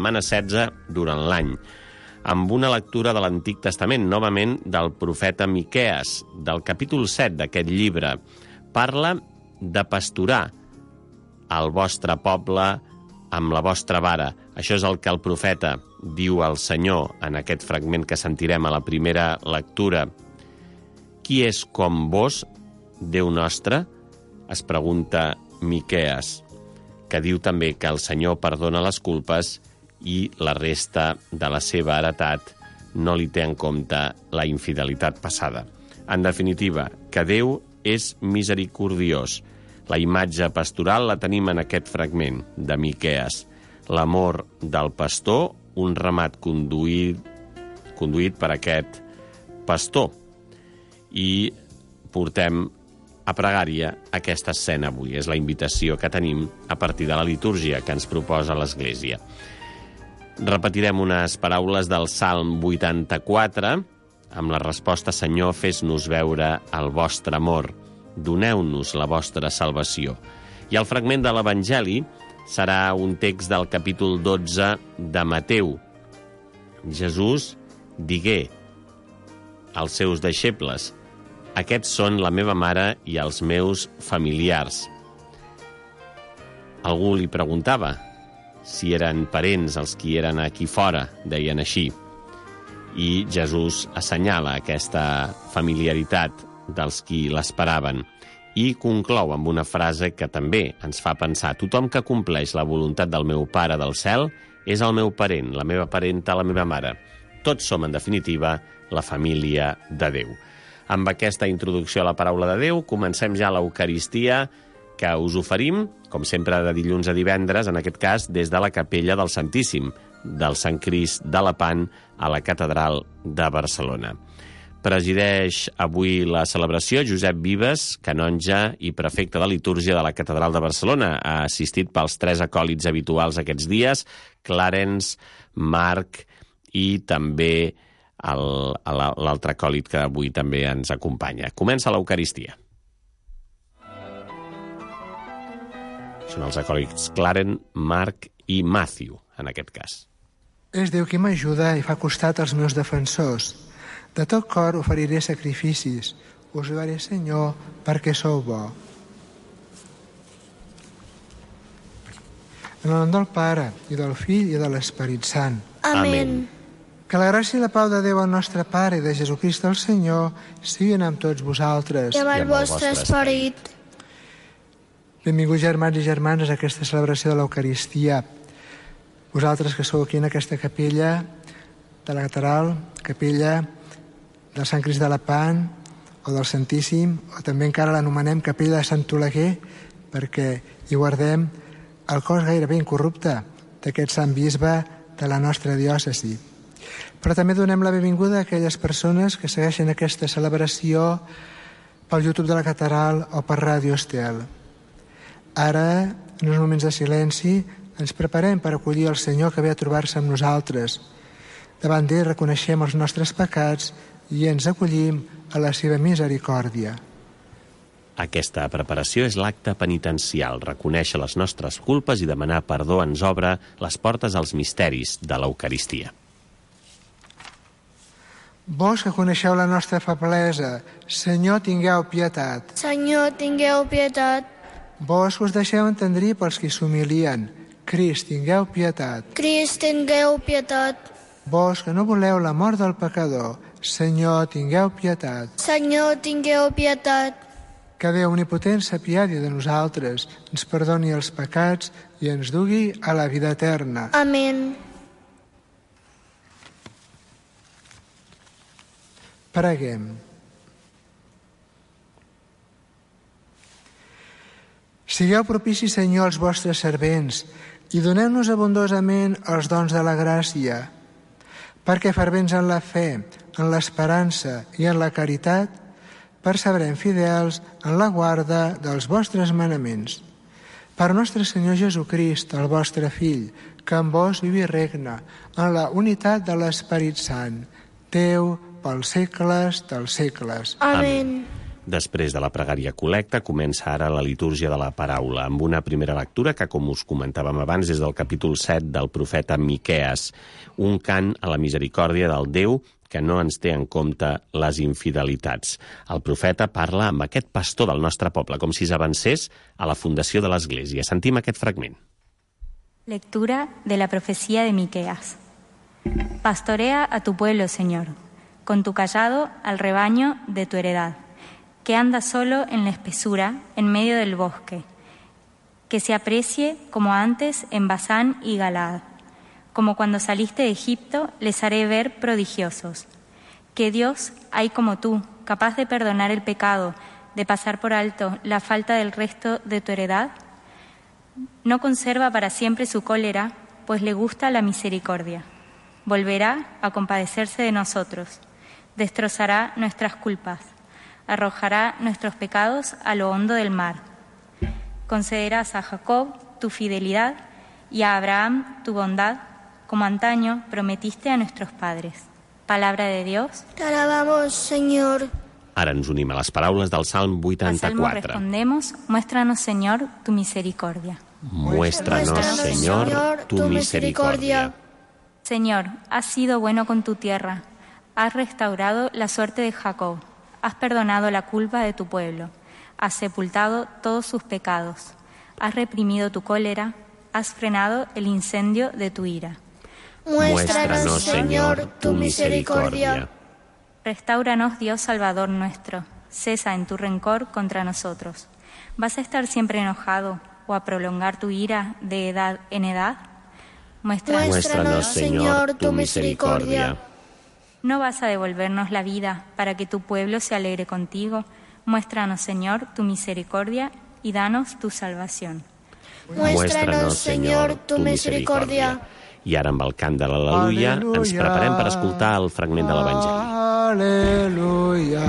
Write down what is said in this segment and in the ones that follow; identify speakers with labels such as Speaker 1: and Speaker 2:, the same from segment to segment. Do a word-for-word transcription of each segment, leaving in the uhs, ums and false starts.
Speaker 1: setmana setze durant l'any, amb una lectura de l'Antic Testament, novament del profeta Miquees, del capítol set d'aquest llibre. Parla de pasturar el vostre poble amb la vostra vara. Això és el que el profeta diu al Senyor en aquest fragment que sentirem a la primera lectura. Qui és com vos, Déu nostre? Es pregunta Miquees, que diu també que el Senyor perdona les culpes i la resta de la seva heretat no li té en compte la infidelitat passada. En definitiva, que Déu és misericordiós. La imatge pastoral la tenim en aquest fragment de Miquees. L'amor del pastor, un ramat conduït, conduït per aquest pastor. I portem a pregària aquesta escena avui. És la invitació que tenim a partir de la litúrgia que ens proposa l'Església. Repetirem unes paraules del Salm vuitanta-quatre amb la resposta: Senyor, fes-nos veure el vostre amor, doneu-nos la vostra salvació. I el fragment de l'Evangeli serà un text del capítol dotze de Mateu. Jesús digué als seus deixebles: aquests són la meva mare i els meus familiars. Algú li preguntava si eren parents els qui eren aquí fora, deien així. I Jesús assenyala aquesta familiaritat dels qui l'esperaven i conclou amb una frase que també ens fa pensar: tothom que compleix la voluntat del meu Pare del cel és el meu parent, la meva parenta, la meva mare. Tots som, en definitiva, la família de Déu. Amb aquesta introducció a la paraula de Déu, comencem ja l'Eucaristia que us oferim, com sempre, de dilluns a divendres, en aquest cas, des de la capella del Santíssim, del Sant Crist de Lepant, a la Catedral de Barcelona. Presideix avui la celebració Josep Vives, canonge i prefecte de litúrgia de la Catedral de Barcelona. Ha assistit pels tres acòlits habituals aquests dies, Clarence, Marc i també l'altre acòlit que avui també ens acompanya. Comença l'Eucaristia. Són els acòlits Clarence, Marc i Matthew, en aquest cas.
Speaker 2: És Déu qui m'ajuda i fa costat als meus defensors. De tot cor oferiré sacrificis. Us llevaré, Senyor, perquè sou bo. En el nom del Pare, i del Fill, i de l'Esperit Sant.
Speaker 3: Amén.
Speaker 2: Que la gràcia i la pau de Déu, el nostre Pare, i de Jesucrist el Senyor, siguin amb tots vosaltres.
Speaker 3: I amb el vostre esperit.
Speaker 2: Benvinguts, germans i germanes, a aquesta celebració de l'Eucaristia. Vosaltres que sou aquí en aquesta capella de la Catedral, capella del Sant Crist de Lepant, o del Santíssim, o també encara l'anomenem capella de Sant Oleguer, perquè hi guardem el cos gairebé incorrupte d'aquest sant bisbe de la nostra diòcesi. Però també donem la benvinguda a aquelles persones que segueixen aquesta celebració pel YouTube de la Catedral o per Ràdio Estel. Ara, en uns moments de silenci, ens preparem per acollir el Senyor que ve a trobar-se amb nosaltres. Davant d'ell reconeixem els nostres pecats i ens acollim a la seva misericòrdia.
Speaker 1: Aquesta preparació és l'acte penitencial. Reconèixer les nostres culpes i demanar perdó ens obre les portes als misteris de l'Eucaristia.
Speaker 2: Vos que coneixeu la nostra feblesa, Senyor, tingueu pietat.
Speaker 3: Senyor, tingueu pietat.
Speaker 2: Vos que us deixeu entendrir pels qui s'humilien, Crist, tingueu pietat.
Speaker 3: Crist, tingueu pietat.
Speaker 2: Vos que no voleu la mort del pecador, Senyor, tingueu pietat.
Speaker 3: Senyor, tingueu pietat.
Speaker 2: Que Déu omnipotent s'apiadi de nosaltres, ens perdoni els pecats i ens dugui a la vida eterna.
Speaker 3: Amén.
Speaker 2: Preguem. Sigueu propici, Senyor, als vostres servents i doneu-nos abundosament els dons de la gràcia, perquè fervents en la fe, en l'esperança i en la caritat, perseverem fidels en la guarda dels vostres manaments. Per nostre Senyor Jesucrist, el vostre Fill, que amb vos viu i regna en la unitat de l'Esperit Sant, Déu pels segles dels segles.
Speaker 3: Amén.
Speaker 1: Després de la pregària col·lecta, comença ara la litúrgia de la paraula, amb una primera lectura que, com us comentàvem abans, és del capítol set del profeta Miquees, un cant a la misericòrdia del Déu que no ens té en compte les infidelitats. El profeta parla amb aquest pastor del nostre poble, com si s'avancés a la fundació de l'Església. Sentim aquest fragment.
Speaker 4: Lectura de la profecía de Miqueas. Pastorea a tu pueblo, Señor, con tu cayado al rebaño de tu heredad, que anda solo en la espesura, en medio del bosque, que se aprecie como antes en Basán y Galaad. Como cuando saliste de Egipto, les haré ver prodigiosos. Que Dios hay como tú, capaz de perdonar el pecado, de pasar por alto la falta del resto de tu heredad. No conserva para siempre su cólera, pues le gusta la misericordia. Volverá a compadecerse de nosotros, destrozará nuestras culpas, arrojará nuestros pecados a lo hondo del mar. Concederás a Jacob tu fidelidad y a Abraham tu bondad, como antaño prometiste a nuestros padres. Palabra de Dios.
Speaker 3: Te alabamos, Señor.
Speaker 1: Ara ens unim a les paraules del Salm
Speaker 4: Al
Speaker 1: vuitanta-quatre.
Speaker 4: Salmo respondemos, muéstranos, Señor, tu misericordia.
Speaker 1: Muéstranos, Señor, tu misericordia.
Speaker 4: Señor, has sido bueno con tu tierra, has restaurado la suerte de Jacob, has perdonado la culpa de tu pueblo, has sepultado todos sus pecados, has reprimido tu cólera, has frenado el incendio de tu ira.
Speaker 3: Muéstranos, Señor, tu misericordia.
Speaker 4: Restáuranos, Dios Salvador nuestro, cesa en tu rencor contra nosotros. ¿Vas a estar siempre enojado o a prolongar tu ira de edad en edad? Muéstranos,
Speaker 1: Muéstranos, Señor, tu misericordia.
Speaker 4: ¿No vas a devolvernos la vida para que tu pueblo se alegre contigo? Muéstranos, Señor, tu misericordia y danos tu salvación.
Speaker 3: Muéstranos, Señor, tu misericordia.
Speaker 1: I ara, amb el cant de l'Al·leluia, ens preparem per escoltar el fragment de l'Evangeli.
Speaker 2: Aleluia.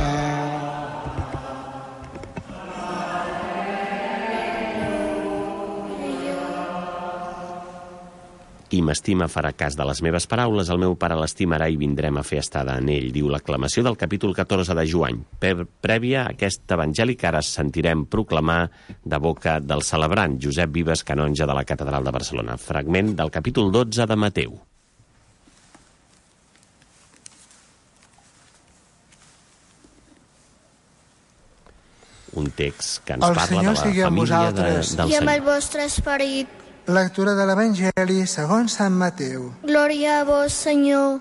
Speaker 1: Qui m'estima farà cas de les meves paraules, el meu pare l'estimarà i vindrem a fer estada en ell, diu l'aclamació del capítol catorze de Joan, prèvia a aquest evangeli que ara sentirem proclamar de boca del celebrant Josep Vives, canonge de la Catedral de Barcelona. Fragment del capítol dotze de Mateu. Un text que ens
Speaker 2: El
Speaker 1: parla
Speaker 2: Senyor
Speaker 1: de la
Speaker 2: sigui amb
Speaker 1: família de,
Speaker 2: vosaltres.
Speaker 1: del
Speaker 3: I amb el
Speaker 1: Senyor.
Speaker 3: vostre esperit.
Speaker 2: Lectura de l'Evangeli segons Sant Mateu.
Speaker 3: Glòria a vos, Senyor.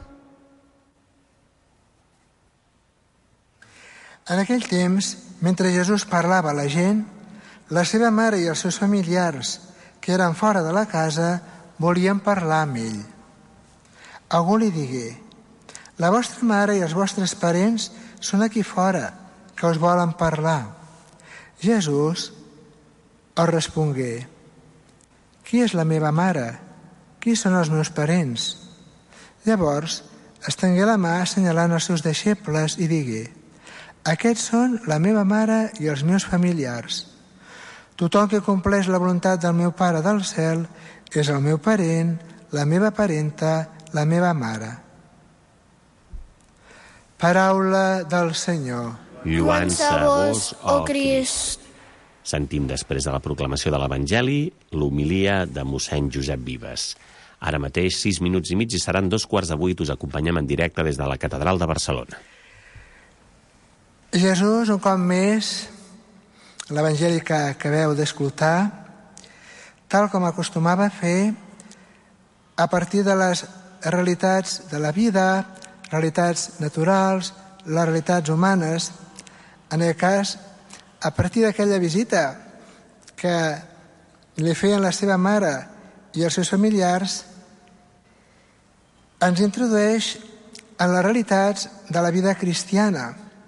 Speaker 2: En aquell temps, mentre Jesús parlava a la gent, la seva mare i els seus familiars, que eren fora de la casa, volien parlar amb ell. Algú li digué: la vostra mare i els vostres parents són aquí fora, que us volen parlar. Jesús els respongué: qui és la meva mare? Qui són els meus parents? Llavors estengué la mà assenyalant els seus deixebles i digué: aquests són la meva mare i els meus familiars. Tothom que compleix la voluntat del meu Pare del cel és el meu parent, la meva parenta, la meva mare. Paraula del Senyor.
Speaker 1: Lluança a vos,
Speaker 3: ó
Speaker 1: ó Crist.
Speaker 3: Crist.
Speaker 1: Sentim després de la proclamació de l'Evangeli l'homilia de mossèn Josep Vives. Ara mateix, sis minuts i mig, i seran dos quarts de vuit. Us acompanyem en directe des de la Catedral de Barcelona.
Speaker 2: Jesús, un cop més, l'Evangeli que acabeu d'escoltar, tal com acostumava a fer, a partir de les realitats de la vida, realitats naturals, les realitats humanes, en aquest cas, a partir d'aquella visita que li feien la seva mare i els seus familiars, ens introdueix en les realitats de la vida cristiana.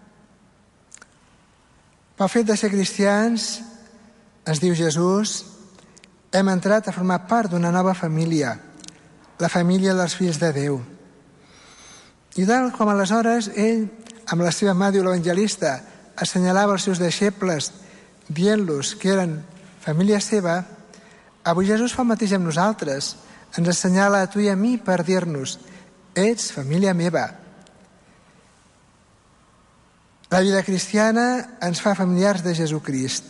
Speaker 2: Pel fet de ser cristians, ens diu Jesús, hem entrat a formar part d'una nova família, la família dels fills de Déu. I tal com aleshores ell, amb la seva mà, diu l'evangelista, assenyalava els seus deixebles dient-los que eren família seva, avui Jesús fa el mateix amb nosaltres. Ens assenyala a tu i a mi per dir-nos: ets família meva. La vida cristiana ens fa familiars de Jesucrist.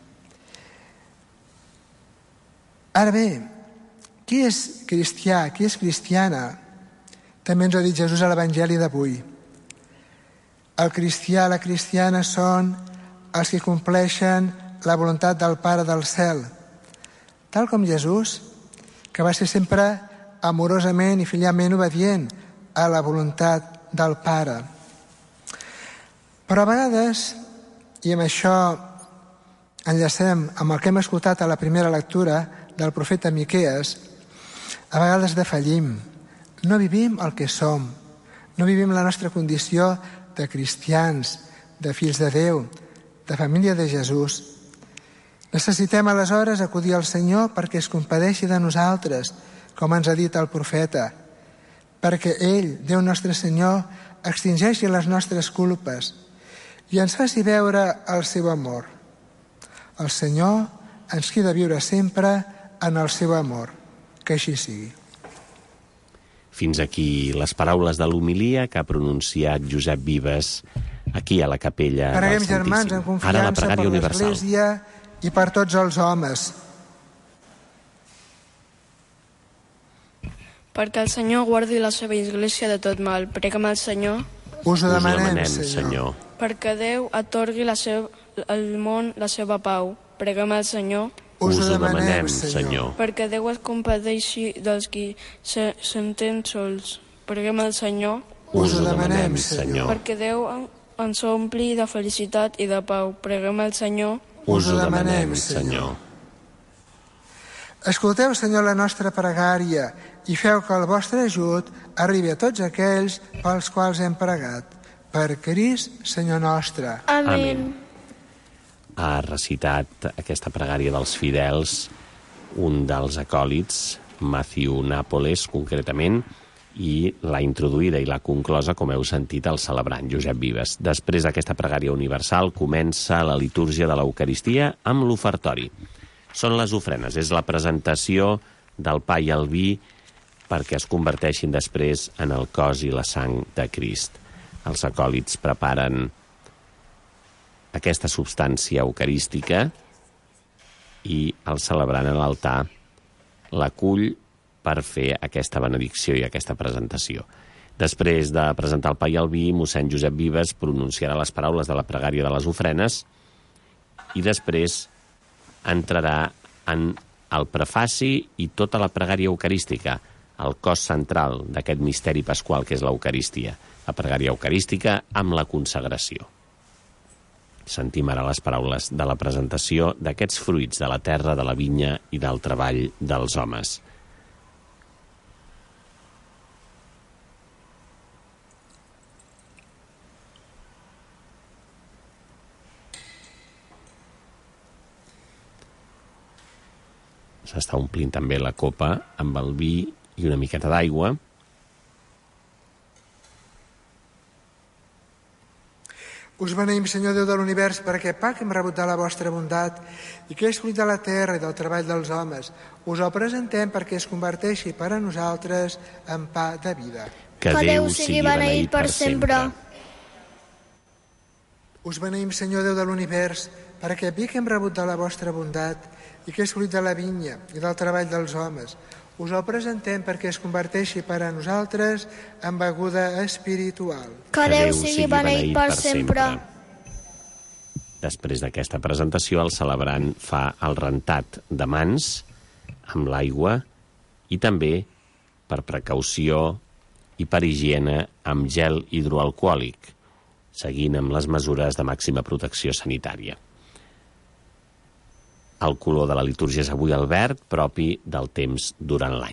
Speaker 2: Ara bé, qui és cristià, qui és cristiana? També ens ho ha dit Jesús a l'Evangeli d'avui. El cristià, la cristiana són els que compleixen la voluntat del Pare del cel, tal com Jesús, que va ser sempre amorosament i filialment obedient a la voluntat del Pare. Però a vegades, i amb això enllacem amb el que hem escoltat a la primera lectura del profeta Miquees, a vegades defallim, no vivim el que som, no vivim la nostra condició de cristians, de fills de Déu, de família de Jesús. Necessitem aleshores acudir al Senyor perquè es compadeixi de nosaltres, com ens ha dit el profeta, perquè ell, Déu nostre Senyor, extingeixi les nostres culpes i ens faci veure el seu amor. El Senyor ens crida a viure sempre en el seu amor. Que així sigui.
Speaker 1: Fins aquí les paraules de l'homilia que ha pronunciat Josep Vives aquí a la capella
Speaker 2: Preguem,
Speaker 1: del Santíssim.
Speaker 2: germans, en confiança
Speaker 1: Ara la pregària
Speaker 2: per
Speaker 1: universal.
Speaker 2: l'Església i per tots els homes.
Speaker 5: Perquè el Senyor guardi la seva Església de tot mal. Preguem al Senyor.
Speaker 2: Us ho
Speaker 1: Us ho
Speaker 2: demanem,
Speaker 1: demanem,
Speaker 2: Senyor.
Speaker 1: Senyor.
Speaker 5: Perquè Déu atorgui la seva, al món la seva pau. Preguem al Senyor.
Speaker 2: Us
Speaker 1: Us
Speaker 2: ho
Speaker 1: ho
Speaker 2: demanem,
Speaker 1: demanem,
Speaker 2: Senyor.
Speaker 1: Senyor.
Speaker 5: Perquè Déu es compadeixi dels qui se senten sols. Preguem al Senyor.
Speaker 1: Us ho demanem, Senyor.
Speaker 5: Perquè Déu ens ompli de felicitat i de pau. Preguem al Senyor.
Speaker 1: Us ho demanem, Senyor.
Speaker 2: Escolteu, Senyor, la nostra pregària i feu que el vostre ajut arribi a tots aquells pels quals hem pregat. Per Crist, Senyor nostre.
Speaker 3: Amén.
Speaker 1: Ha recitat aquesta pregària dels fidels un dels acòlits, Matthew Nàpoles, concretament, i l'ha introduïda i l'ha conclosa, com heu sentit, el celebrant Josep Vives. Després d'aquesta pregària universal comença la litúrgia de l'Eucaristia amb l'ofertori. Són les ofrenes, és la presentació del pa i el vi perquè es converteixin després en el cos i la sang de Crist. Els acòlits preparen aquesta substància eucarística i el celebrant a l'altar l'acull per fer aquesta benedicció i aquesta presentació. Després de presentar el pa i el vi, mossèn Josep Vives pronunciarà les paraules de la pregària de les ofrenes i després entrarà en el prefaci i tota la pregària eucarística, el cos central d'aquest misteri pasqual que és l'Eucaristia, la pregària eucarística amb la consagració. Sentim ara les paraules de la presentació d'aquests fruits de la terra, de la vinya i del treball dels homes. S'està omplint també la copa amb el vi i una miqueta d'aigua.
Speaker 2: Us beneïm, Senyor Déu de l'univers, per aquest pa que hem rebut de la vostra bondat i que és fruit de la terra i del treball dels homes. Us el presentem perquè es converteixi per a nosaltres en pa de vida.
Speaker 1: Que Déu sigui beneït per sempre.
Speaker 2: Us beneïm, Senyor Déu de l'univers, per aquest vi que hem rebut de la vostra bondat i que és fruit de la vinya i del treball dels homes. Us el presentem perquè es converteixi per a nosaltres en beguda espiritual.
Speaker 3: Que Déu sigui beneït per sempre.
Speaker 1: Després d'aquesta presentació, el celebrant fa el rentat de mans amb l'aigua i també, per precaució i per higiene, amb gel hidroalcohòlic, seguint amb les mesures de màxima protecció sanitària. El color de la litúrgia és avui el verd, propi del temps durant l'any.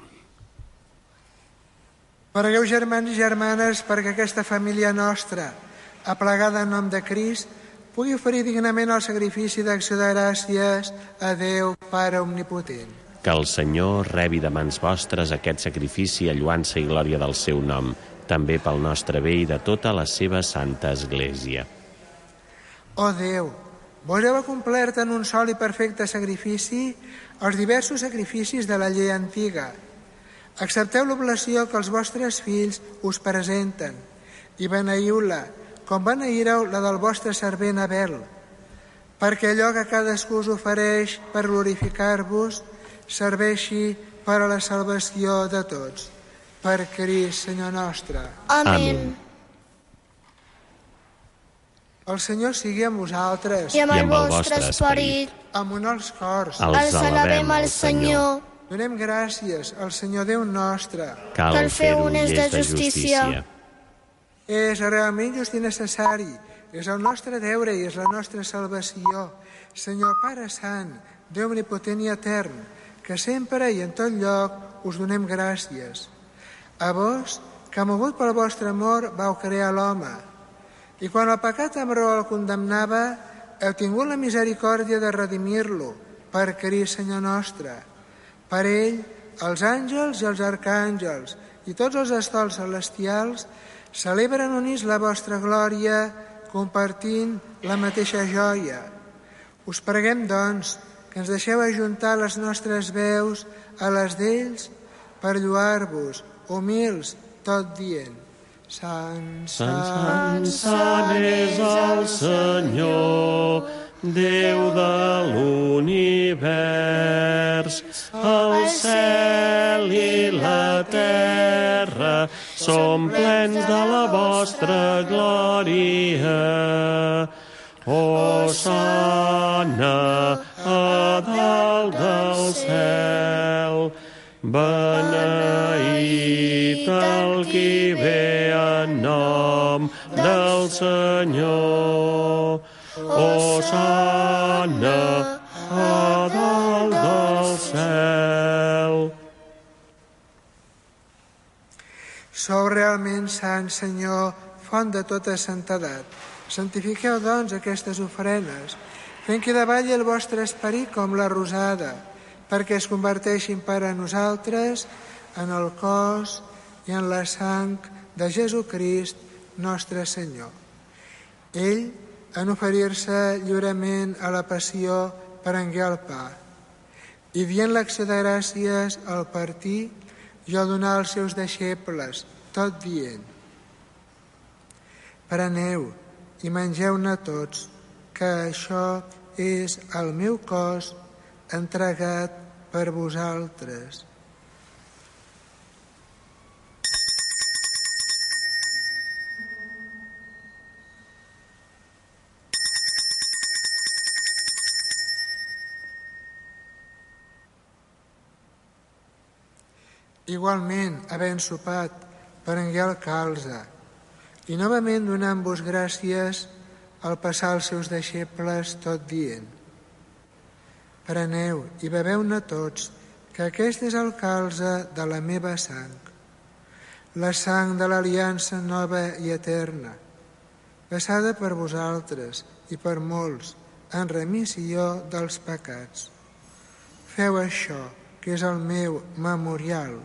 Speaker 2: Pregueu, germans i germanes, perquè aquesta família nostra, aplegada en nom de Crist, pugui oferir dignament el sacrifici d'acció de gràcies a Déu, Pare Omnipotent.
Speaker 1: Que el Senyor rebi de mans vostres aquest sacrifici a lluança i glòria del seu nom, també pel nostre bé i de tota la seva santa Església.
Speaker 2: Ó Déu, vos heu acomplert en un sol i perfecte sacrifici els diversos sacrificis de la llei antiga. Accepteu l'oblació que els vostres fills us presenten i beneieu-la com beneireu la del vostre servent Abel, perquè allò que cadascú us ofereix per glorificar-vos serveixi per a la salvació de tots. Per Crist, Senyor nostre.
Speaker 3: Amén.
Speaker 2: El Senyor sigui amb vosaltres.
Speaker 3: I amb el vostre esperit.
Speaker 2: Amunt els cors.
Speaker 3: Els alabem al Senyor.
Speaker 2: Donem gràcies al Senyor Déu nostre.
Speaker 1: Cal fer-ho
Speaker 3: és de justícia.
Speaker 2: És realment just i necessari. És el nostre deure i és la nostra salvació. Senyor Pare Sant, Déu omnipotent i etern, que sempre i en tot lloc us donem gràcies. A vos, que mogut pel vostre amor vau crear l'home, i quan el pecat amb raó el condemnava, heu tingut la misericòrdia de redimir-lo, per Crist, Senyor nostre. Per ell, els àngels i els arcàngels i tots els estols celestials celebren units la vostra glòria, compartint la mateixa joia. Us preguem, doncs, que ens deixeu ajuntar les nostres veus a les d'ells per lloar-vos, humils, tot dient: Sant,
Speaker 1: Sant, Sant és el Senyor, Déu de l'univers. El cel i la terra són plens de la vostra glòria. Hosana a dalt del cel, beneït el qui ve en nom del Senyor. Hosana a dalt del cel.
Speaker 2: Sou realment sant, Senyor, font de tota santedat. Santifiqueu, doncs, aquestes ofrenes, fent que davalli el vostre esperit com la rosada, perquè es converteixin per a nosaltres en el cos i en la sang de Jesucrist, nostre Senyor. Ell, en oferir-se lliurement a la passió, prengué el pa, i dient l'acció de gràcies al partir, i al donar als seus deixebles, tot dient: preneu i mengeu-ne tots, que això és el meu cos entregat per vosaltres. Igualment, havent sopat, prengué el calze, i novament donant-vos gràcies al passar als seus deixebles, tot dient: preneu i beveu-ne tots, que aquest és el calze de la meva sang, la sang de l'aliança nova i eterna, vessada per vosaltres i per molts en remissió dels pecats. Feu això, que és el meu memorial.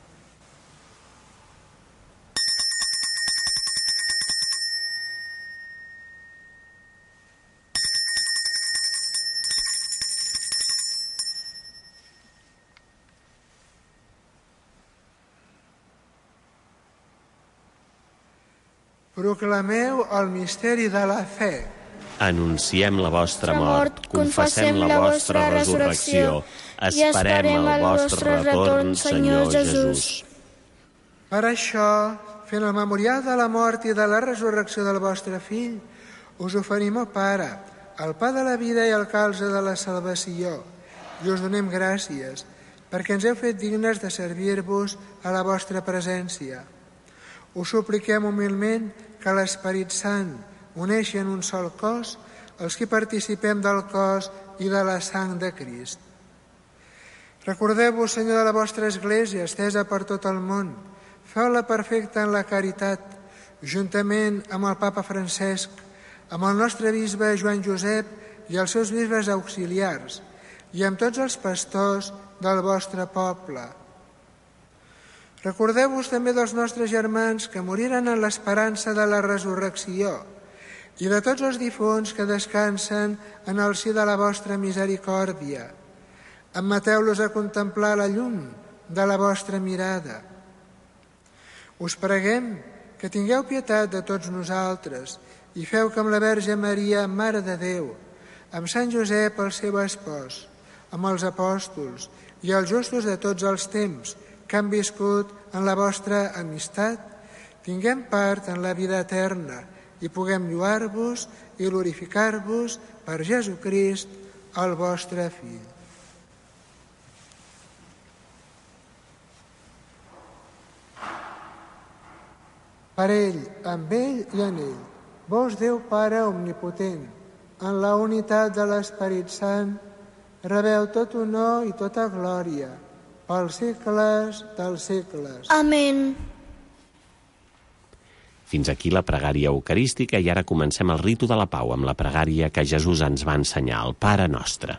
Speaker 2: Proclameu el misteri de la fe.
Speaker 1: Anunciem la vostra mort, confessem la vostra resurrecció, esperem el vostre retorn, Senyor Jesús.
Speaker 2: Per això, fent el memorial de la mort i de la resurrecció del vostre Fill, us oferim, oh Pare, el pa de la vida i el calze de la salvació, i us donem gràcies, perquè ens heu fet dignes de servir-vos a la vostra presència. Us supliquem humilment que l'Esperit Sant uneixi en un sol cos els que participem del cos i de la sang de Crist. Recordeu-vos, Senyor, de la vostra Església, estesa per tot el món. Feu-la perfecta en la caritat, juntament amb el Papa Francesc, amb el nostre bisbe Joan Josep i els seus bisbes auxiliars, i amb tots els pastors del vostre poble. Recordeu-vos també dels nostres germans que moriren en l'esperança de la resurrecció i de tots els difunts que descansen en el si de la vostra misericòrdia. Admeteu-los a contemplar la llum de la vostra mirada. Us preguem que que tingueu pietat de tots nosaltres i feu que amb la Verge Maria, Mare de Déu, amb Sant Josep, el seu espòs, amb els apòstols i els justos de tots els temps que han viscut en la vostra amistat, tinguem part en la vida eterna i puguem lluar-vos i glorificar-vos per Jesucrist, el vostre Fill. Per ell, amb ell i en ell, vos, Déu Pare omnipotent, en la unitat de l'Esperit Sant, rebeu tot honor i tota glòria, pels segles dels segles.
Speaker 3: Amén.
Speaker 1: Fins aquí la pregària eucarística i ara comencem el ritu de la pau amb la pregària que Jesús ens va ensenyar, el Pare Nostre.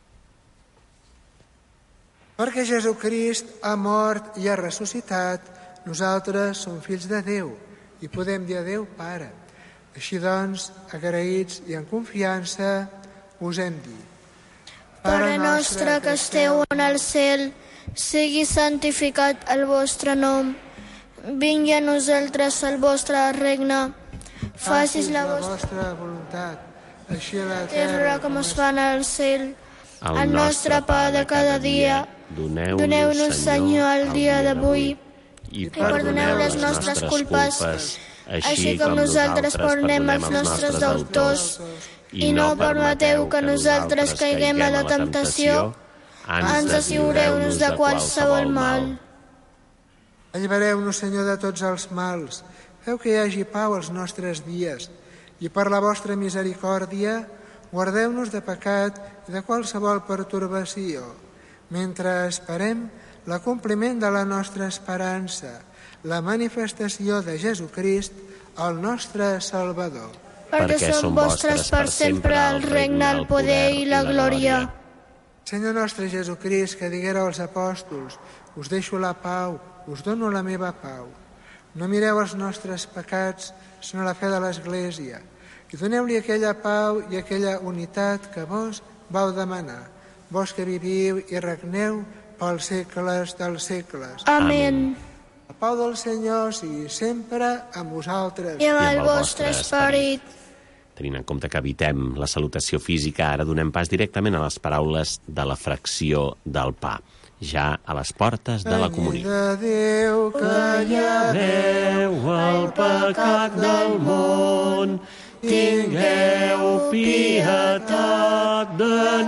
Speaker 2: Perquè Jesucrist ha mort i ha ressuscitat, nosaltres som fills de Déu i podem dir a Déu Pare. Així doncs, agraïts i en confiança, us hem dit:
Speaker 3: Pare nostre que esteu en el cel, sigui santificat el vostre nom. Vingui a nosaltres el vostre regne. Facis la vostra
Speaker 2: voluntat, així a la
Speaker 3: terra com es fa en el cel. El nostre pa de cada dia, doneu-nos, Senyor, el dia d'avui, i perdoneu les nostres culpes, així com nosaltres perdonem els nostres deutors, i no permeteu que nosaltres caiguem a la temptació, ens assegureu-nos de qualsevol mal.
Speaker 2: Allibereu-nos, Senyor, de tots els mals, feu que hi hagi pau als nostres dies, i per la vostra misericòrdia guardeu-nos de pecat i de qualsevol pertorbació, mentre esperem l'acompliment de la nostra esperança, la manifestació de Jesucrist, el nostre Salvador.
Speaker 3: Perquè són vostres per sempre el regne, el poder i la glòria.
Speaker 2: Senyor nostre Jesucrist, que diguéreu als apòstols: us deixo la pau, us dono la meva pau. No mireu els nostres pecats, sinó la fe de l'Església, i doneu-li aquella pau i aquella unitat que vos vau demanar, vos que viviu i regneu pels segles dels segles.
Speaker 3: Amén.
Speaker 2: La pau del Senyor sigui sempre amb vosaltres.
Speaker 3: I amb el vostre esperit.
Speaker 1: Tenint en compte que evitem la salutació física, ara donem pas directament a les paraules de la fracció del pa, ja a les portes de la comunió.
Speaker 2: De Déu que
Speaker 1: lleveu el pecat del món, tingueu pietat de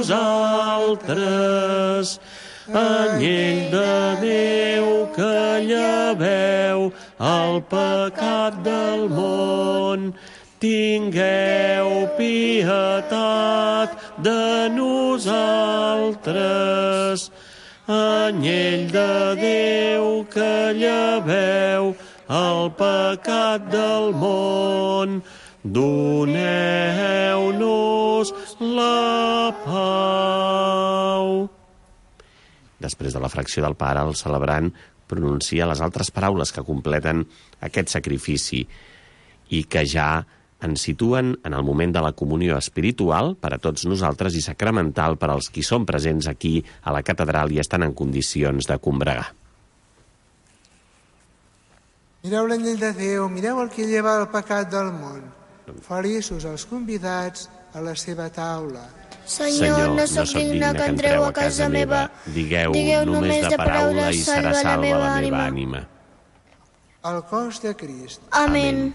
Speaker 1: nosaltres. Anyell de Déu que lleveu el pecat del món, tingueu pietat de nosaltres. Anyell de Déu que lleveu el pecat del món, doneu-nos la pau. Després de la fracció del pare, el celebrant pronuncia les altres paraules que completen aquest sacrifici i que ja ens situen en el moment de la comunió espiritual per a tots nosaltres i sacramental per als qui són presents aquí a la catedral i estan en condicions de combregar.
Speaker 2: Mireu l'anyell de Déu, mireu el que lleva el pecat del món. Feliços els convidats a la seva taula.
Speaker 3: Senyor, no sóc digne que entreu a casa meva.
Speaker 1: Digueu només de paraula i serà salva la meva ànima.
Speaker 2: El cos de Crist.
Speaker 3: Amén.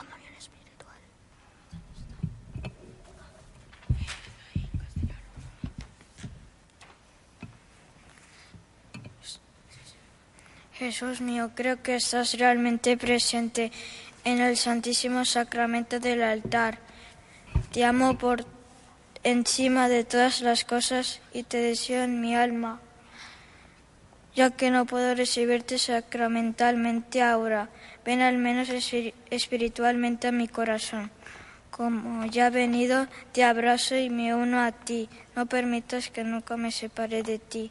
Speaker 6: Jesús mío, creo que estás realmente presente en el Santísimo Sacramento del altar. Te amo por encima de todas las cosas y te deseo en mi alma. Ya que no puedo recibirte sacramentalmente ahora, ven al menos espiritualmente a mi corazón. Como ya he venido, te abrazo y me uno a ti. No permitas que nunca me separe de ti.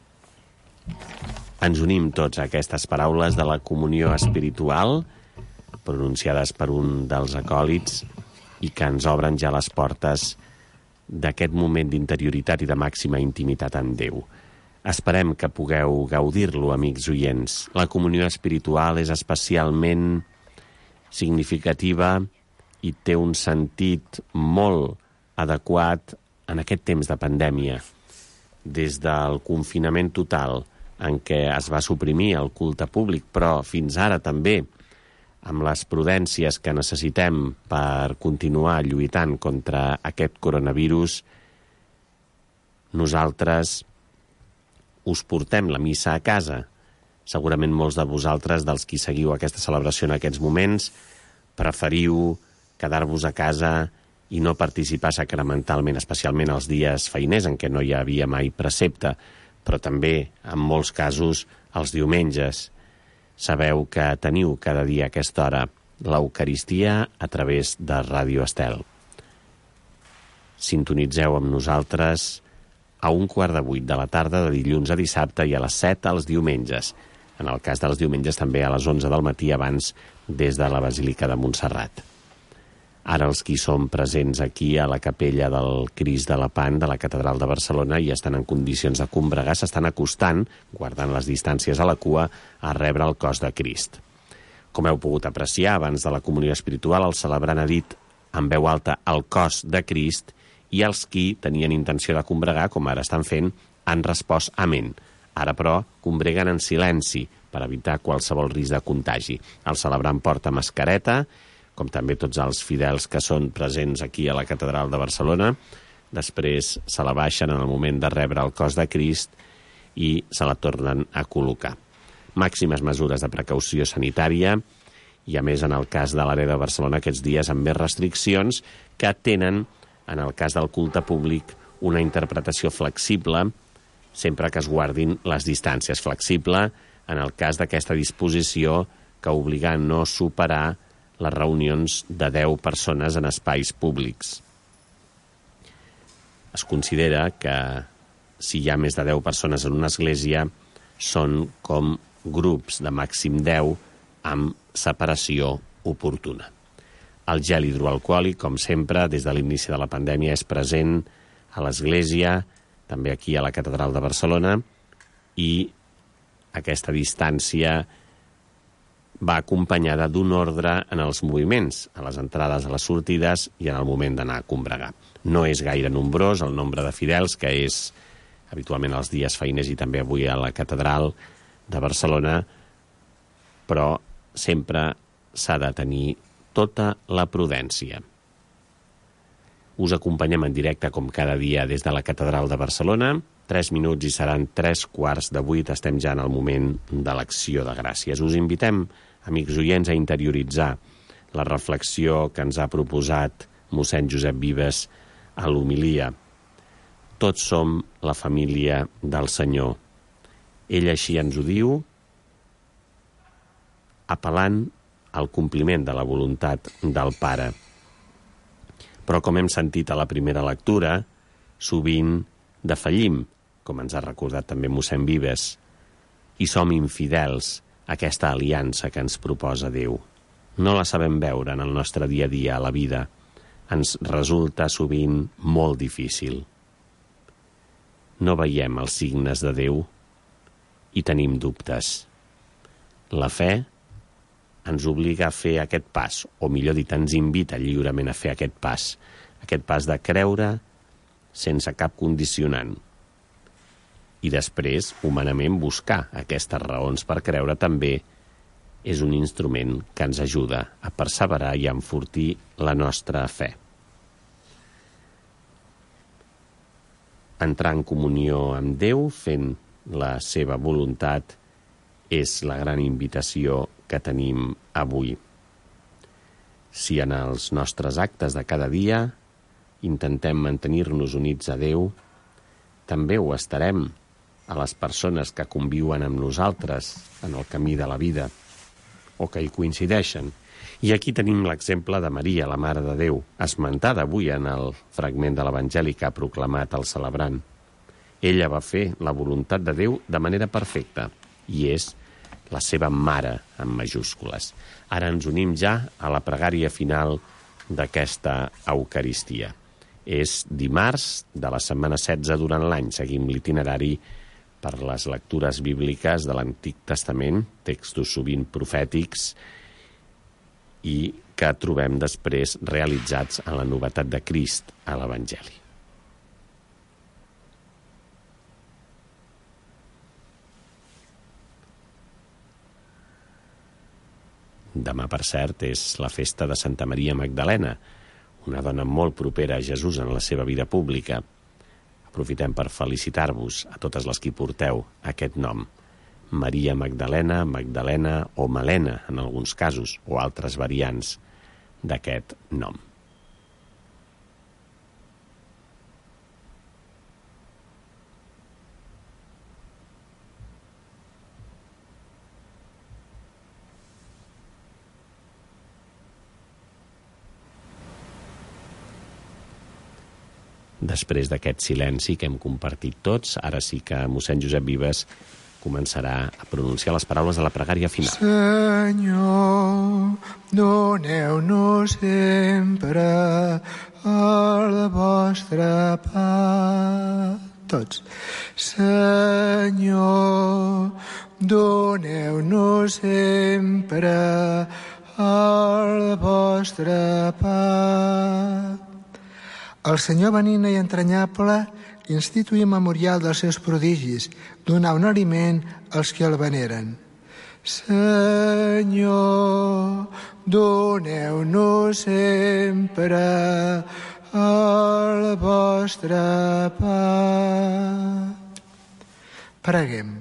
Speaker 1: Ens unim tots a aquestes paraules de la comunió espiritual, pronunciades per un dels acòlits, i que ens obren ja les portes d'aquest moment d'interioritat i de màxima intimitat amb Déu. Esperem que pugueu gaudir-lo, amics oients. La comunió espiritual és especialment significativa i té un sentit molt adequat en aquest temps de pandèmia. Des del confinament total en què es va suprimir el culte públic, però fins ara també amb les prudències que necessitem per continuar lluitant contra aquest coronavirus, nosaltres us portem la missa a casa. Segurament molts de vosaltres, dels qui seguiu aquesta celebració en aquests moments, preferiu quedar-vos a casa i no participar sacramentalment, especialment els dies feiners en què no hi havia mai precepte, però també, en molts casos, els diumenges. Sabeu que teniu cada dia a aquesta hora l'Eucaristia a través de Ràdio Estel. Sintonitzeu amb nosaltres a un quart de vuit de la tarda de dilluns a dissabte i a les set els diumenges. En el cas dels diumenges també a les onze del matí abans des de la Basílica de Montserrat. Ara els qui som presents aquí a la capella del Crist de la Pan de la Catedral de Barcelona i estan en condicions de combregar, s'estan acostant, guardant les distàncies a la cua, a rebre el cos de Crist. Com heu pogut apreciar, abans de la comunió espiritual, el celebrant ha dit en veu alta el cos de Crist i els qui tenien intenció de combregar, com ara estan fent, han respost amén. Ara, però, combreguen en silenci per evitar qualsevol risc de contagi. El celebrant porta mascareta, com també tots els fidels que són presents aquí a la Catedral de Barcelona. Després se la baixen en el moment de rebre el cos de Crist i se la tornen a col·locar. Màximes mesures de precaució sanitària i, a més, en el cas de l'àrea de Barcelona, aquests dies amb més restriccions que tenen, en el cas del culte públic, una interpretació flexible, sempre que es guardin les distàncies. Flexible en el cas d'aquesta disposició que obliga a no superar les reunions de deu persones en espais públics. Es considera que si hi ha més de deu persones en una església són com grups de màxim deu amb separació oportuna. El gel hidroalcohòlic, com sempre, des de l'inici de la pandèmia és present a l'església, també aquí a la Catedral de Barcelona, i aquesta distància va acompanyada d'un ordre en els moviments, a les entrades, a les sortides i en el moment d'anar a combregar. No és gaire nombrós el nombre de fidels, que és habitualment els dies feiners i també avui a la Catedral de Barcelona, però sempre s'ha de tenir tota la prudència. Us acompanyem en directe com cada dia des de la Catedral de Barcelona. Tres minuts i seran tres quarts de vuit. Estem ja en el moment de l'acció de gràcies. Us invitem, amics oients, a interioritzar la reflexió que ens ha proposat mossèn Josep Vives a l'homilia. Tots som la família del Senyor. Ell així ens ho diu, apel·lant al compliment de la voluntat del Pare. Però, com hem sentit a la primera lectura, sovint defallim, com ens ha recordat també mossèn Vives, i som infidels a aquesta aliança que ens proposa Déu. No la sabem veure en el nostre dia a dia a la vida. Ens resulta sovint molt difícil. No veiem els signes de Déu i tenim dubtes. La fe ens obliga a fer aquest pas, o millor dit, ens invita lliurement a fer aquest pas, aquest pas de creure sense cap condicionant. I després, humanament, buscar aquestes raons per creure també és un instrument que ens ajuda a perseverar i a enfortir la nostra fe. Entrar en comunió amb Déu, fent la seva voluntat, és la gran invitació que tenim avui. Si en els nostres actes de cada dia intentem mantenir-nos units a Déu, també ho estarem a les persones que conviuen amb nosaltres en el camí de la vida o que hi coincideixen. I aquí tenim l'exemple de Maria, la Mare de Déu, esmentada avui en el fragment de l'Evangeli que ha proclamat el celebrant. Ella va fer la voluntat de Déu de manera perfecta i és la seva mare, amb majúscules. Ara ens unim ja a la pregària final d'aquesta Eucaristia. És dimarts de la setmana setze durant l'any. Seguim l'itinerari per les lectures bíbliques de l'Antic Testament, textos sovint profètics, i que trobem després realitzats en la novetat de Crist a l'Evangeli. Demà, per cert, és la festa de Santa Maria Magdalena, una dona molt propera a Jesús en la seva vida pública. Aprofitem per felicitar-vos a totes les que porteu aquest nom. Maria Magdalena, Magdalena o Malena, en alguns casos, o altres variants d'aquest nom. Després d'aquest silenci que hem compartit tots, ara sí que mossèn Josep Vives començarà a pronunciar les paraules de la pregària final.
Speaker 2: Senyor, doneu-nos sempre el vostre pa. Tots. Senyor, doneu-nos sempre el vostre pa. El Senyor benigne i entranyable instituí memorial dels seus prodigis, donar un aliment als que el veneren. Senyor, doneu-nos sempre el vostre pa. Preguem.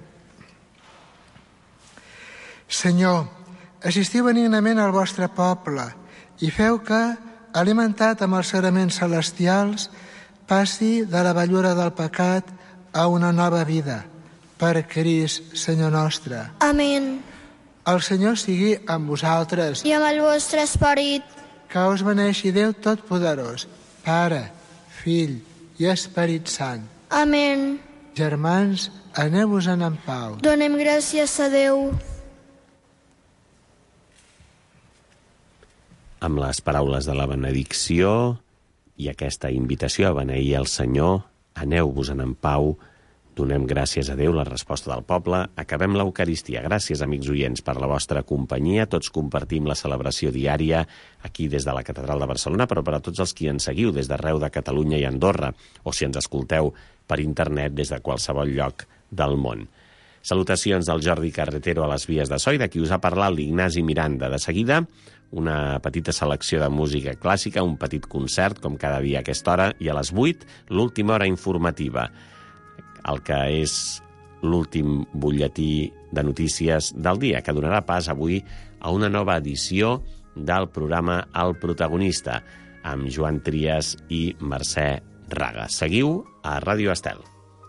Speaker 2: Senyor, assistiu benignament al vostre poble i feu que, alimentat amb els sagraments celestials, passi de la vellura del pecat a una nova vida. Per Crist, Senyor nostre.
Speaker 3: Amén.
Speaker 2: El Senyor sigui amb vosaltres.
Speaker 3: I amb el vostre esperit.
Speaker 2: Que us beneixi Déu Totpoderós, Pare, Fill i Esperit Sant.
Speaker 3: Amén.
Speaker 2: Germans, aneu-vos-en en pau.
Speaker 3: Donem gràcies a Déu.
Speaker 1: Amb les paraules de la benedicció i aquesta invitació a beneir el Senyor, aneu-vos-en en pau, donem gràcies a Déu, la resposta del poble, acabem l'Eucaristia. Gràcies, amics oients, per la vostra companyia. Tots compartim la celebració diària aquí des de la Catedral de Barcelona, però per a tots els que ens seguiu des d'arreu de Catalunya i Andorra, o si ens escolteu per internet des de qualsevol lloc del món. Salutacions del Jordi Carretero a les vies de so i de qui us ha parlat l'Ignasi Miranda. De seguida, una petita selecció de música clàssica, un petit concert, com cada dia a aquesta hora, i a les vuit, l'última hora informativa, el que és l'últim butlletí de notícies del dia, que donarà pas avui a una nova edició del programa El Protagonista, amb Joan Trias i Mercè Raga. Seguiu a Ràdio Estel.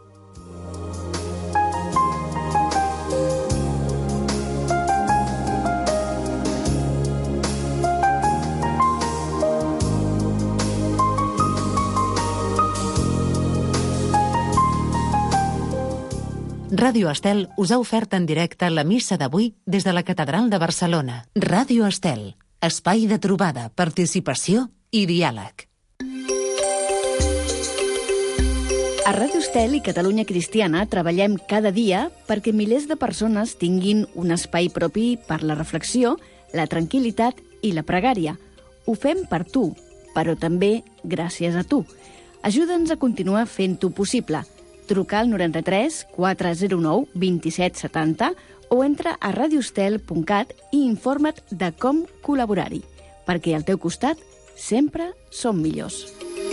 Speaker 7: Ràdio Estel us ha ofert en directe la missa d'avui des de la Catedral de Barcelona. Ràdio Estel, espai de trobada, participació i diàleg.
Speaker 8: A Ràdio Estel i Catalunya Cristiana treballem cada dia perquè milers de persones tinguin un espai propi per la reflexió, la tranquil·litat i la pregària. Ho fem per tu, però també gràcies a tu. Ajuda'ns a continuar fent-ho possible. Truca al noranta-tres quatre zero nou dos set set zero o entra a radiostel punt cat i informa't de com col·laborar-hi, perquè al teu costat sempre som millors.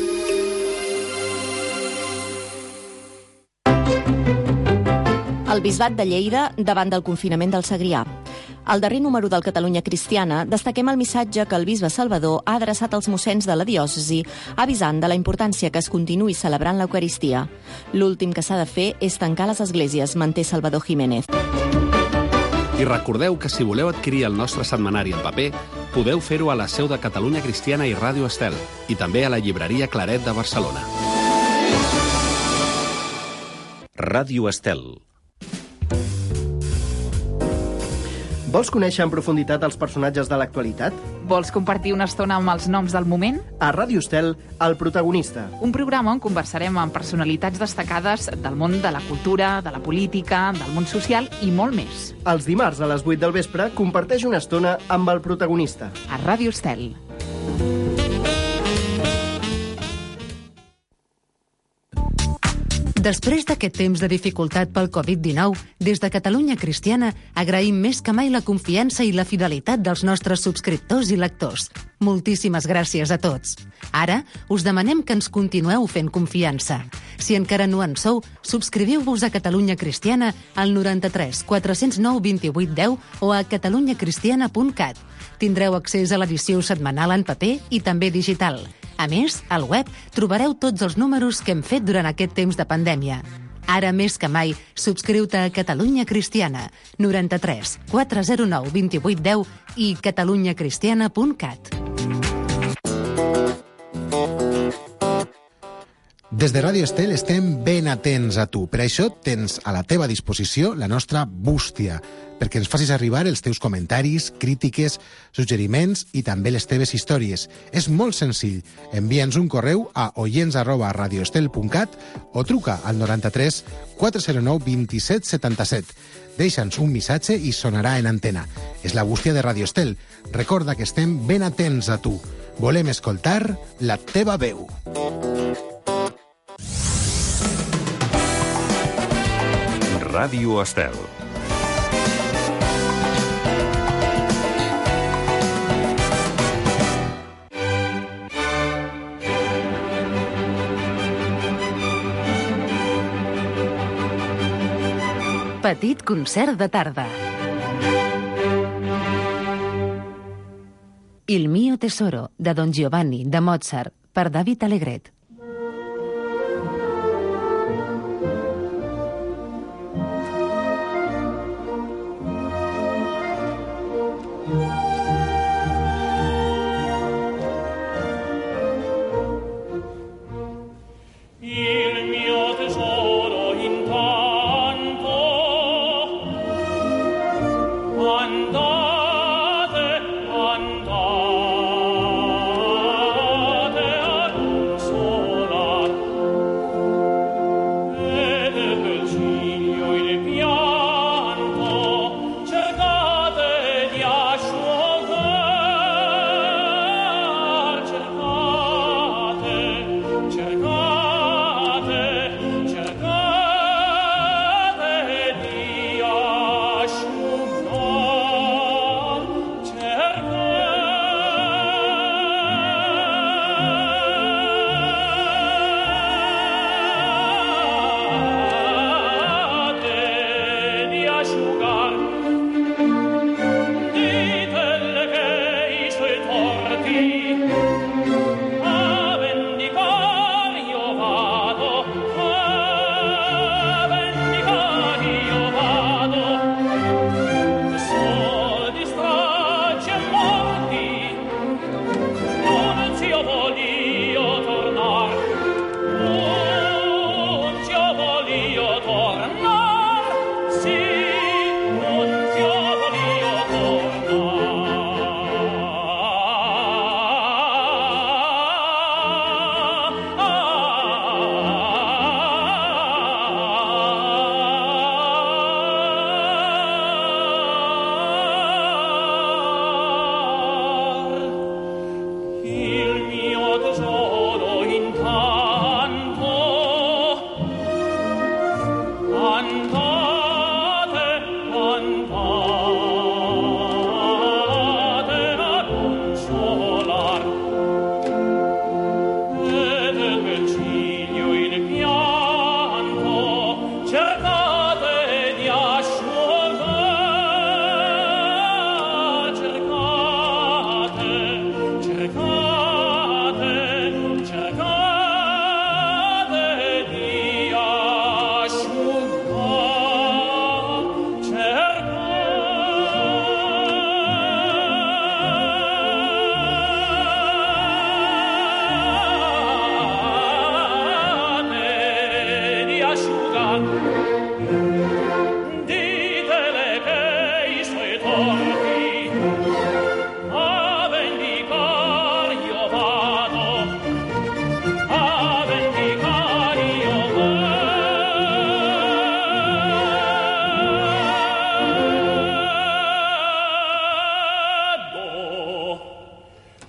Speaker 9: El Bisbat de Lleida davant del confinament del Segrià. Al darrer número del Catalunya Cristiana destaquem el missatge que el bisbe Salvador ha adreçat als mossens de la diòcesi, avisant de la importància que es continuï celebrant l'Eucaristia. L'últim que s'ha de fer és tancar les esglésies, manté Salvador Jiménez.
Speaker 10: I recordeu que si voleu adquirir el nostre setmanari en paper, podeu fer-ho a la seu de Catalunya Cristiana i Ràdio Estel, i també a la llibreria Claret de Barcelona.
Speaker 1: Ràdio Estel.
Speaker 11: Vols conèixer en profunditat els personatges de l'actualitat?
Speaker 12: Vols compartir una estona amb els noms del moment?
Speaker 11: A Ràdio Estel, El protagonista.
Speaker 12: Un programa on conversarem amb personalitats destacades del món de la cultura, de la política, del món social i molt més.
Speaker 11: Els dimarts a les vuit del vespre comparteix una estona amb El protagonista.
Speaker 12: A Ràdio Estel.
Speaker 7: Després d'aquest temps de dificultat pel covid dinou, des de Catalunya Cristiana agraïm més que mai la confiança i la fidelitat dels nostres subscriptors i lectors. Moltíssimes gràcies a tots. Ara us demanem que ens continueu fent confiança. Si encara no en sou, subscriviu-vos a Catalunya Cristiana al noranta-tres quatre zero nou vint vuit deu o a catalunya cristiana punt cat. Tindreu accés a l'edició setmanal en paper i també digital. A més, al web trobareu tots els números que hem fet durant aquest temps de pandèmia. Ara més que mai, subscriu-te a Catalunya Cristiana, noranta-tres quatre zero nou vint vuit deu i catalunya cristiana punt cat.
Speaker 13: Des de Ràdio Estel estem ben atents a tu. Per això tens a la teva disposició la nostra bústia, perquè ens facis arribar els teus comentaris, crítiques, suggeriments i també les teves històries. És molt senzill. Envia'ns un correu a oients arroba radioestel punt cat o truca al noranta-tres quatre zero nou vint set setanta-set. Deixa'ns un missatge i sonarà en antena. És la bústia de Ràdio Estel. Recorda que estem ben atents a tu. Volem escoltar la teva veu.
Speaker 14: Ràdio Estel.
Speaker 7: Petit concert de tarda. Il mio tesoro, de Don Giovanni, de Mozart, per David Alegret.
Speaker 15: Cercate di asciugare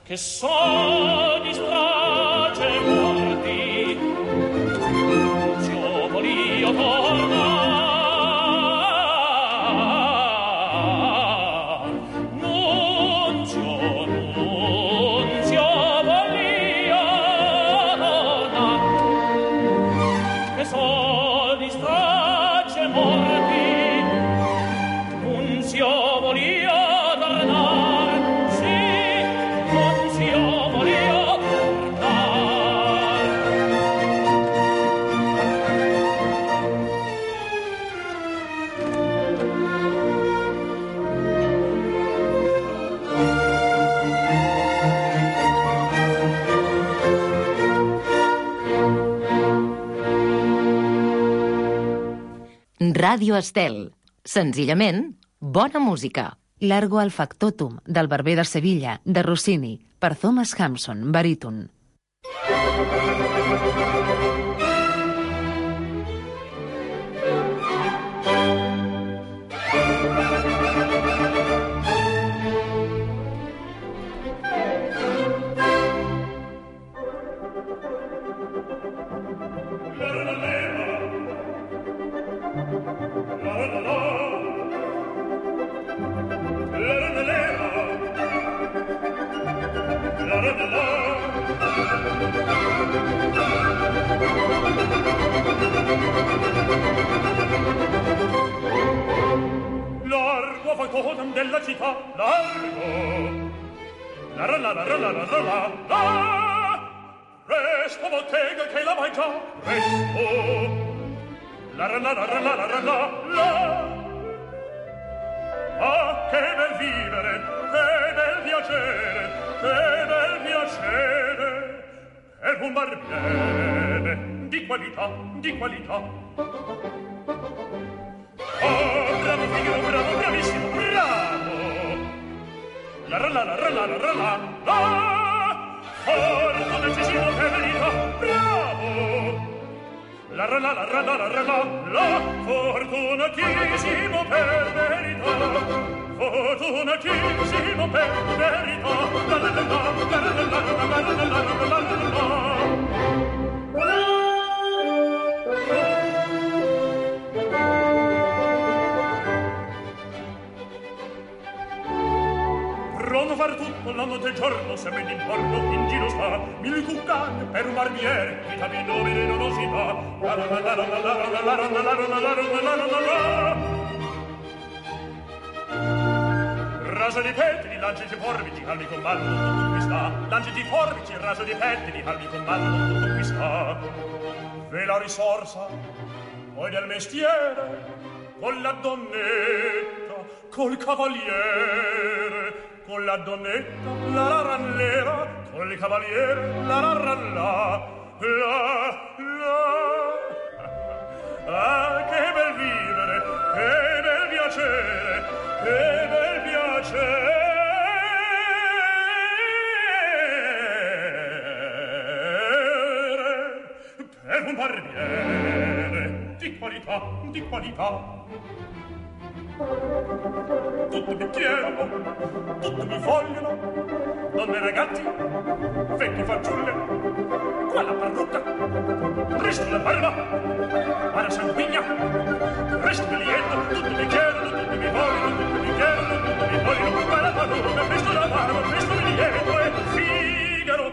Speaker 15: che so distrace morti, Nunzio volio tornar, Nunzio, Nunzio volio tornar, che so distrace morti, Nunzio volio tornar, sì, Nunzio volio tornar.
Speaker 7: Ràdio Estel. Senzillament, bona música. Largo al factotum, del Barber de Sevilla, de Rossini, per Thomas Hampson, baríton.
Speaker 15: Largo factotum della città, largo. La la la la la la la la la. Presto bottega che la vai già, presto. La la la la la la la la la. Ah, che bel vivere, che bel piacere, che bel piacere. Per un barbiere di qualità, di qualità. Oh, bravo figlio, bravo, bravissimo, bravo! La la la la la la la la la! Fortunatissimo per verità, bravo! La la la la la la la la la! Fortunatissimo per verità, fortunatissimo per verità, la la la la la la la la la la la la la. Pronto far tutto la notte e giorno, se me n'importo in giro sta, mille cuccate per un barbiere, di capito veneno non si fa. La la la la la la la la la la la la la la la. Raso di pettini, lanci di forbici, al mio comando tutto qui sta. Lanci di forbici, raso di pettini, al mio comando tutto qui sta. Ve la risorsa, poi del mestiere, con la donnetta, col cavaliere, con la donnetta, la la rallera, col cavaliere, la la ralla, la la. Ah, che bel vivere, che bel piacere, che bel piacere. Per un barbiere di qualità, di qualità. Tutto mi chiedono, tutto mi vogliono, donne e ragazzi, vecchi fanciulle, qua la parrucca, presto la barba, ma la sanguigna, presto il biglietto, tutto mi chiedono, tutto mi vogliono, tutto mi chiedono, tutto mi vogliono, qua la parrucca, presto la barba, presto il biglietto e Figaro,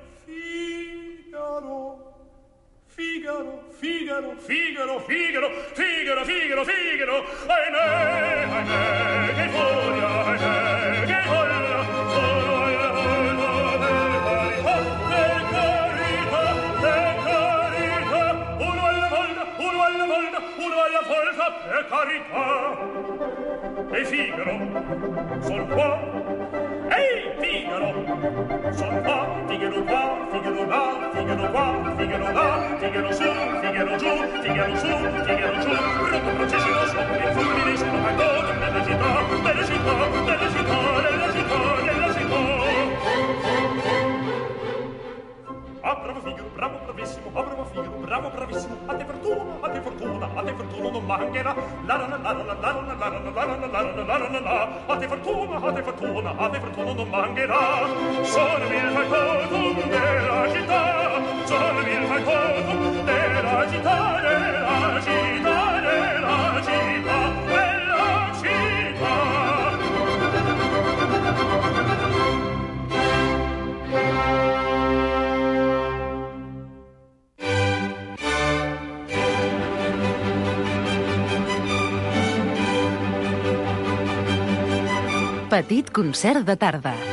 Speaker 15: Figaro. Figaro, Figaro, Figaro, Figaro, Figaro, Figaro, Figaro, ahimè, ahimè, che furia, ahimè, che folla, solo alla volta del carità, del carità, del carità, uno alla volta, uno alla volta, uno alla volta, per carità. E Figaro, son qua, ehi, Figaro, son qua, Figaro qua, Figaro là, Figaro qua, Figaro là, Figaro su, Figaro giù, Figaro su, Figaro giù, brutto processino sopra il fulmine, sono ancora nella città, nella città, nella città, nella città, nella città. Ah, bravo Figaro, bravo, bravissimo, ah, bravo Figaro, bravo, bravissimo, a te fortuna, a te fortuna, a te fortuna non mancherà, la la la la la la la Hatte fortuna, hatte fortuna, hatte fortuna non mancherà. Sono il factotum della città, sono il factotum della città, della città, della città, della città.
Speaker 7: Petit concert de tarda.